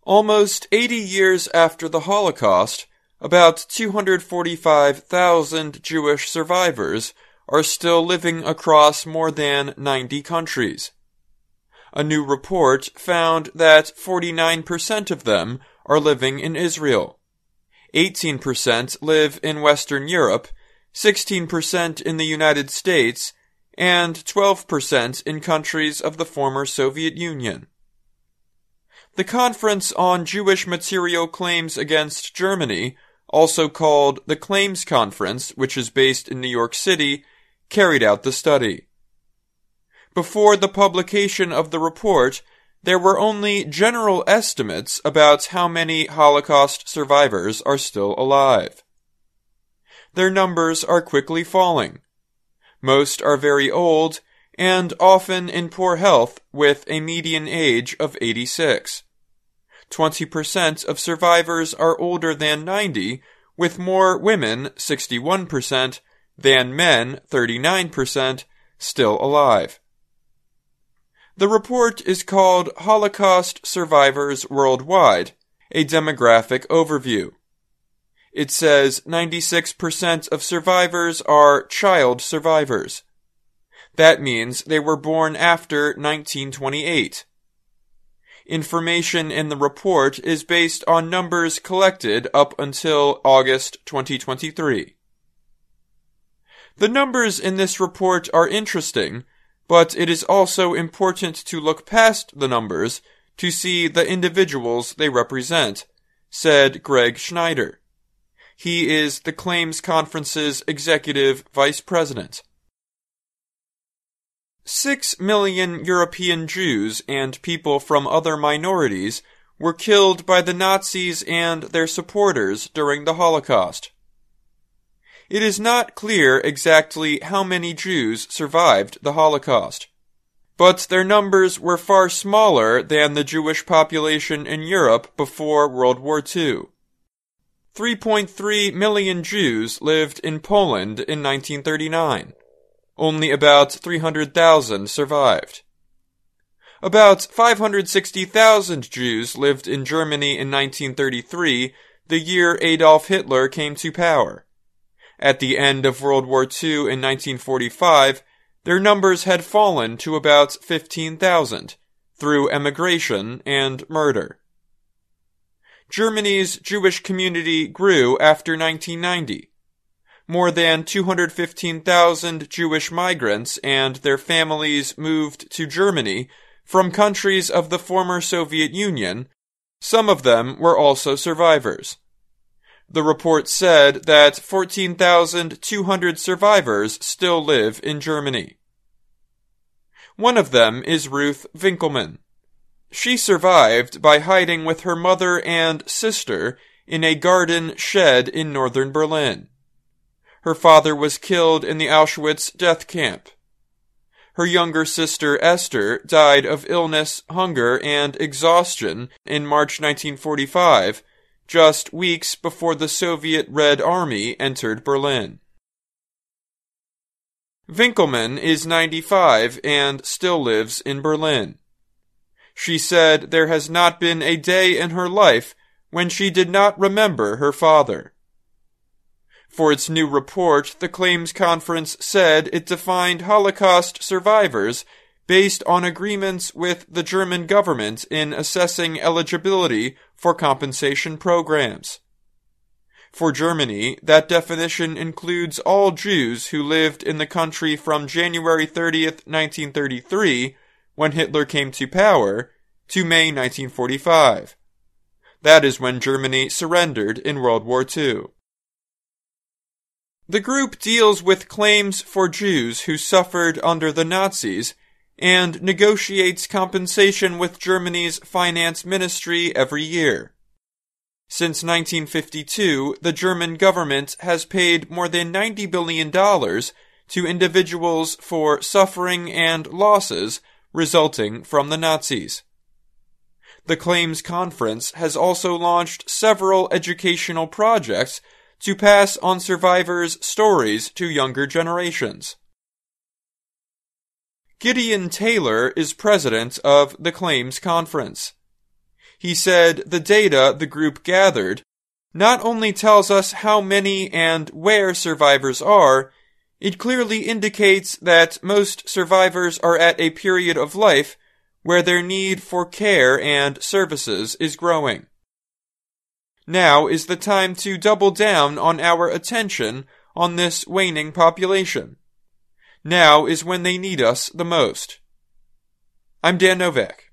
Almost 80 years after the Holocaust, about 245,000 Jewish survivors are still living across more than 90 countries. A new report found that 49% of them are living in Israel. 18% live in Western Europe, 16% in the United States, and 12% in countries of the former Soviet Union. The Conference on Jewish Material Claims Against Germany, also called the Claims Conference, which is based in New York City, carried out the study. Before the publication of the report, there were only general estimates about how many Holocaust survivors are still alive. Their numbers are quickly falling. Most are very old, and often in poor health with a median age of 86. 20% of survivors are older than 90, with more women, 61%, than men, 39%, still alive. The report is called Holocaust Survivors Worldwide, a demographic overview. It says 96% of survivors are child survivors. That means they were born after 1928. Information in the report is based on numbers collected up until August 2023. The numbers in this report are interesting, but it is also important to look past the numbers to see the individuals they represent, said Greg Schneider. He is the Claims Conference's executive vice president. 6 million European Jews and people from other minorities were killed by the Nazis and their supporters during the Holocaust. It is not clear exactly how many Jews survived the Holocaust, but their numbers were far smaller than the Jewish population in Europe before World War II. 3.3 million Jews lived in Poland in 1939. Only about 300,000 survived. About 560,000 Jews lived in Germany in 1933, the year Adolf Hitler came to power. At the end of World War II in 1945, their numbers had fallen to about 15,000 through emigration and murder. Germany's Jewish community grew after 1990. More than 215,000 Jewish migrants and their families moved to Germany from countries of the former Soviet Union. Some of them were also survivors. The report said that 14,200 survivors still live in Germany. One of them is Ruth Winkelmann. She survived by hiding with her mother and sister in a garden shed in northern Berlin. Her father was killed in the Auschwitz death camp. Her younger sister Esther died of illness, hunger, and exhaustion in March 1945, just weeks before the Soviet Red Army entered Berlin. Winkelmann is 95 and still lives in Berlin. She said there has not been a day in her life when she did not remember her father. For its new report, the Claims Conference said it defined Holocaust survivors based on agreements with the German government in assessing eligibility for compensation programs. For Germany, that definition includes all Jews who lived in the country from January 30th, 1933, when Hitler came to power, to May 1945. That is when Germany surrendered in World War II. The group deals with claims for Jews who suffered under the Nazis and negotiates compensation with Germany's finance ministry every year. Since 1952, the German government has paid more than $90 billion to individuals for suffering and losses resulting from the Nazis. The Claims Conference has also launched several educational projects to pass on survivors' stories to younger generations. Gideon Taylor is president of the Claims Conference. He said the data the group gathered not only tells us how many and where survivors are, it clearly indicates that most survivors are at a period of life where their need for care and services is growing. Now is the time to double down on our attention on this waning population. Now is when they need us the most. I'm Dan Novak.